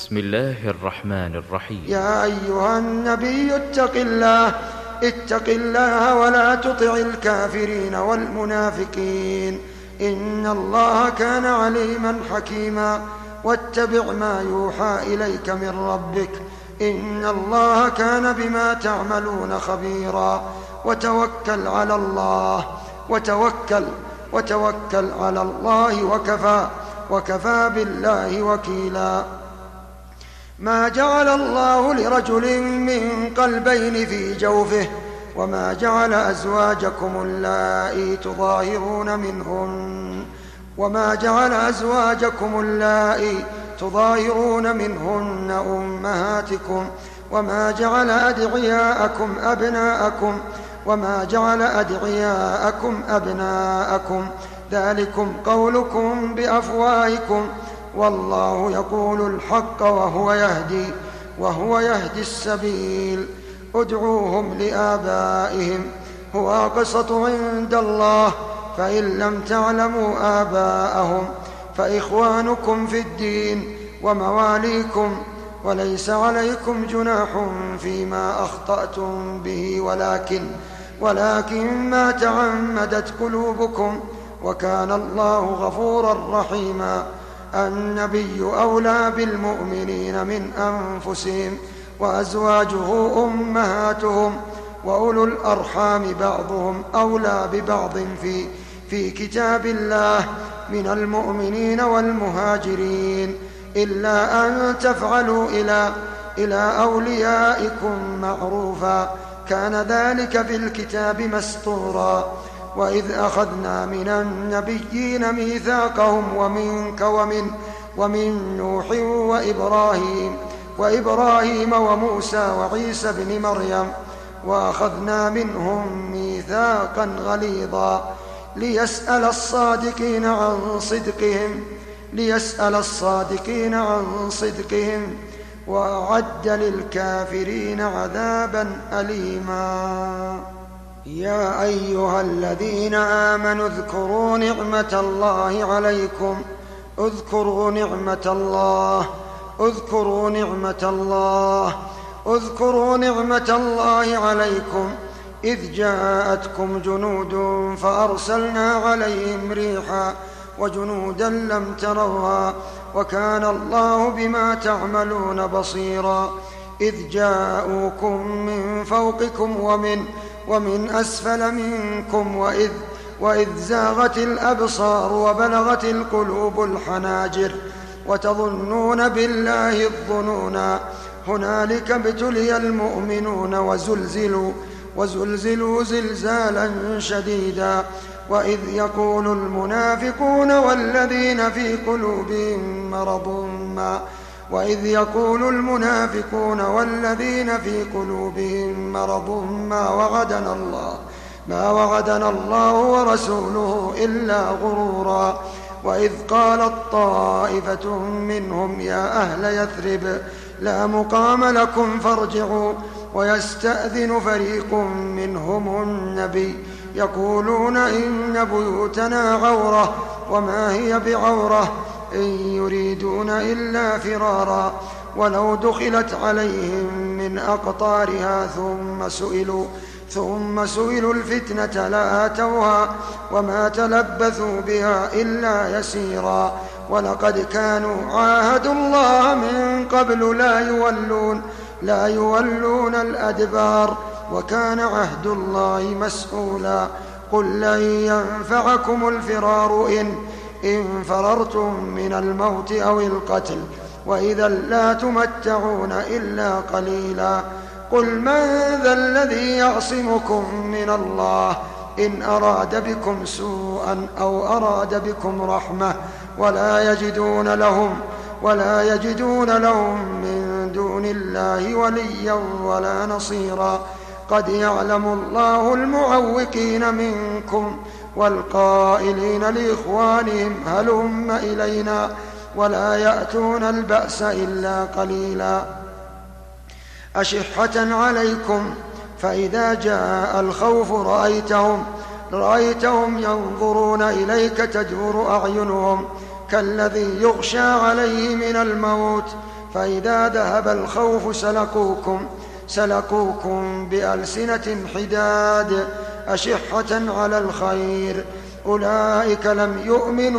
بسم الله الرحمن الرحيم. يا أيها النبي اتق الله ولا تطع الكافرين والمنافقين، إن الله كان عليما حكيما. واتبع ما يوحى إليك من ربك، إن الله كان بما تعملون خبيرا. وتوكل على الله وكفى بالله وكيلا. ما جعل الله لرجل من قلبين في جوفه، وما جعل أزواجكم اللائي تظاهرون منهن أمهاتكم، وما جعل أدعياءكم أبناءكم، ذلكم قولكم بأفواهكم، والله يقول الحق وهو يهدي السبيل. ادعوهم لآبائهم هو أقسط عند الله، فإن لم تعلموا آباءهم فإخوانكم في الدين ومواليكم، وليس عليكم جناح فيما أخطأتم به، ولكن ما تعمدت قلوبكم، وكان الله غفورا رحيما. النبي أولى بالمؤمنين من أنفسهم، وأزواجه أمهاتهم، وأولو الأرحام بعضهم أولى ببعض في كتاب الله من المؤمنين والمهاجرين، إلا أن تفعلوا إلى أوليائكم معروفا، كان ذلك في الكتاب مسطورا. وإذ أخذنا من النبيين ميثاقهم ومنك ومن نوح وإبراهيم وموسى وعيسى بن مريم، وأخذنا منهم ميثاقا غليظا، ليسأل الصادقين عن صدقهم، وأعد للكافرين عذابا أليما. يا أيها الذين آمنوا اذكروا نعمة الله عليكم إذ جاءتكم جنود فأرسلنا عليهم ريحا وجنودا لم تروها، وكان الله بما تعملون بصيرا. إذ جاءوكم من فوقكم ومن أسفل منكم، وإذ زاغت الأبصار وبلغت القلوب الحناجر، وتظنون بالله الظنونا. هنالك ابتلي المؤمنون وزلزلوا زلزالا شديدا. وإذ يقول المنافقون والذين في قلوبهم مرض ما وعدنا الله ورسوله إلا غرورا. وإذ قالت طائفة منهم يا أهل يثرب لا مقام لكم فارجعوا، ويستأذن فريق منهم النبي يقولون إن بيوتنا عورة وما هي بعورة، إن يريدون إلا فرارا، ولو دخلت عليهم من أقطارها ثم سئلوا الفتنة لآتوها وما تلبثوا بها إلا يسيرا. ولقد كانوا عاهدوا الله من قبل لا يولون الأدبار، وكان عهد الله مسؤولا. قل لن ينفعكم الفرار إن فررتم من الموت أو القتل، وإذا لا تمتعون إلا قليلا. قل من ذا الذي يعصمكم من الله إن أراد بكم سوءا أو أراد بكم رحمة، ولا يجدون لهم من دون الله وليا ولا نصيرا. قد يعلم الله المعوقين منكم والقائلين لإخوانهم هلم إلينا، ولا يأتون البأس إلا قليلا. أشحة عليكم، فإذا جاء الخوف رأيتهم ينظرون إليك تدور أعينهم كالذي يغشى عليه من الموت، فإذا ذهب الخوف سلقوكم بألسنة حداد أشحة على الخير أولئك لم يؤمنوا